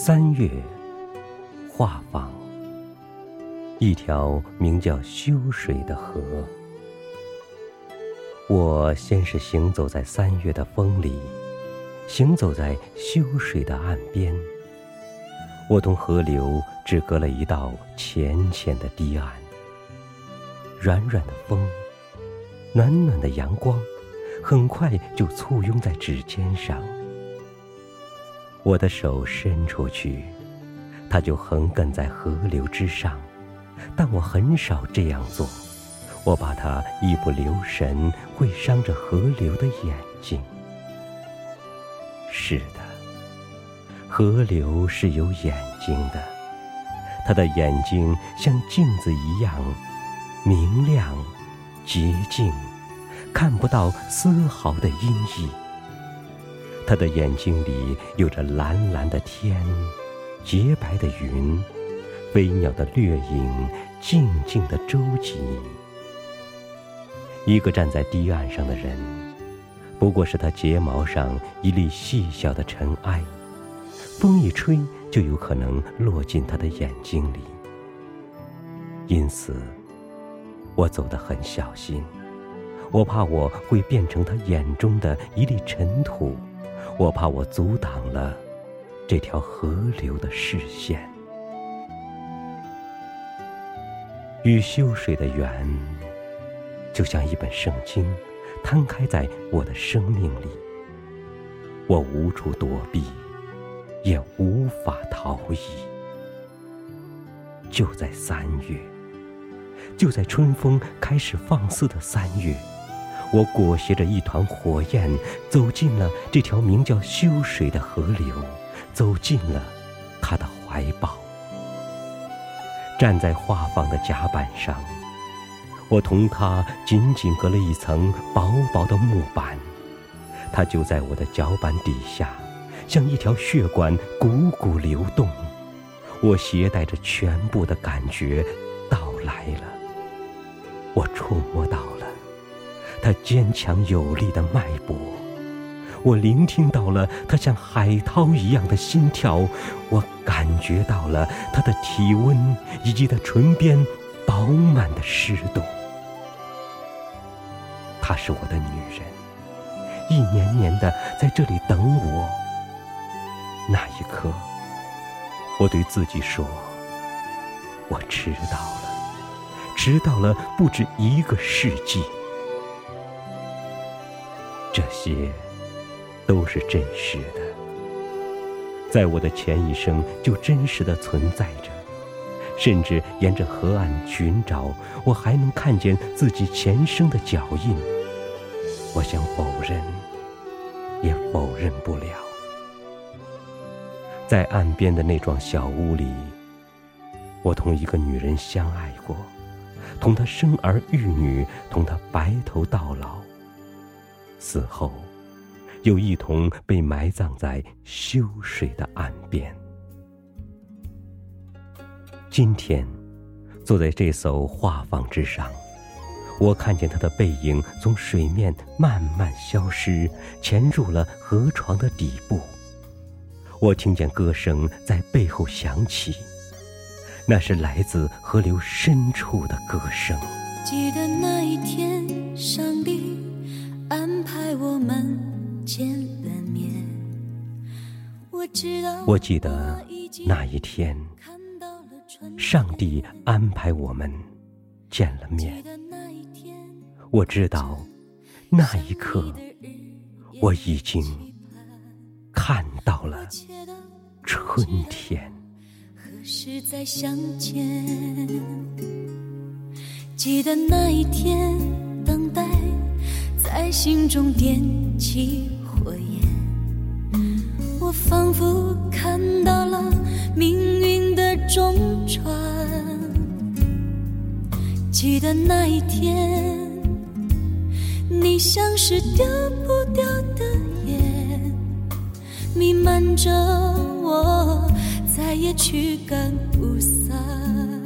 3月，画舫，一条名叫修水的河。我先是行走在3月的风里，行走在修水的岸边。我同河流只隔了一道浅浅的堤岸。软软的风，暖暖的阳光，很快就簇拥在指尖上。我的手伸出去，它就横亘在河流之上，但我很少这样做。我怕它一不留神会伤着河流的眼睛。是的，河流是有眼睛的，它的眼睛像镜子一样明亮洁净，看不到丝毫的阴翳。他的眼睛里有着蓝蓝的天，洁白的云，飞鸟的掠影，静静的舟楫。一个站在堤岸上的人，不过是他睫毛上一粒细小的尘埃，风一吹就有可能落进他的眼睛里。因此我走得很小心，我怕我会变成他眼中的一粒尘土，我怕我阻挡了这条河流的视线。与修水的缘，就像一本圣经摊开在我的生命里，我无处躲避，也无法逃逸。就在3月，就在春风开始放肆的3月，我裹挟着一团火焰，走进了这条名叫修水的河流，走进了他的怀抱。站在画舫的甲板上，我同他紧紧隔了一层薄薄的木板，他就在我的脚板底下，像一条血管汩汩流动。我携带着全部的感觉到来了，我触摸到了他坚强有力的脉搏，我聆听到了他像海涛一样的心跳，我感觉到了他的体温以及他唇边饱满的湿度。她是我的女人，一年年的在这里等我。那一刻，我对自己说，我迟到了，迟到了不止1个世纪。这些都是真实的，在我的前一生就真实的存在着，甚至沿着河岸寻找，我还能看见自己前生的脚印。我想否认，也否认不了。在岸边的那幢小屋里，我同一个女人相爱过，同她生儿育女，同她白头到老，死后又一同被埋葬在修水的岸边。今天坐在这艘画舫之上，我看见他的背影从水面慢慢消失，潜入了河床的底部。我听见歌声在背后响起，那是来自河流深处的歌声。 记得那一天，上帝安排我们见了面。 我记得那一天，上帝安排我们见了面。我知道那一刻，我已经看到了春天。 何时再相见？记得那一天，等待在心中点起火焰。我仿佛看到了命运的中转。记得那一天，你像是丢不掉的烟，弥漫着我，再也驱赶不散。